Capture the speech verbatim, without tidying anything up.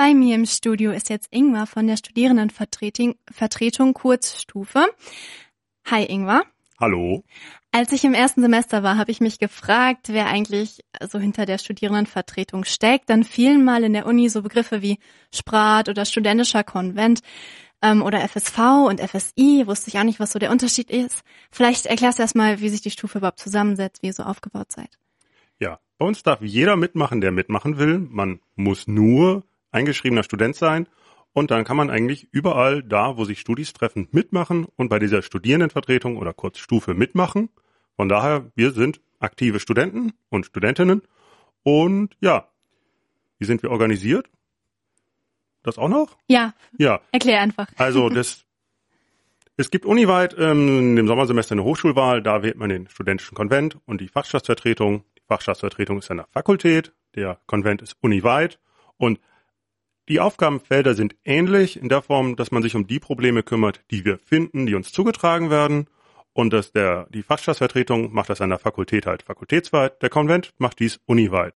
Bei mir im Studio ist jetzt Ingmar von der Studierendenvertretung Vertretung Kurzstufe. Hi Ingmar. Hallo. Als ich im ersten Semester war, habe ich mich gefragt, wer eigentlich so hinter der Studierendenvertretung steckt. Dann fielen mal in der Uni so Begriffe wie Sprat oder studentischer Konvent ähm, oder F S V und F S I. Wusste ich auch nicht, was so der Unterschied ist. Vielleicht erklärst du erst mal, wie sich die Stufe überhaupt zusammensetzt, wie ihr so aufgebaut seid. Ja, bei uns darf jeder mitmachen, der mitmachen will. Man muss nur eingeschriebener Student sein und dann kann man eigentlich überall da, wo sich Studis treffen, mitmachen und bei dieser Studierendenvertretung oder kurz Stufe mitmachen. Von daher, wir sind aktive Studenten und Studentinnen und ja, wie sind wir organisiert? Das auch noch? Ja, ja. Erklär einfach. Also das, es gibt uniweit ähm, im Sommersemester eine Hochschulwahl, da wählt man den studentischen Konvent und die Fachschaftsvertretung. Die Fachschaftsvertretung ist an der Fakultät, der Konvent ist uniweit und die Aufgabenfelder sind ähnlich in der Form, dass man sich um die Probleme kümmert, die wir finden, die uns zugetragen werden. Und dass der, die Fachschaftsvertretung macht das an der Fakultät halt fakultätsweit, der Konvent macht dies uniweit.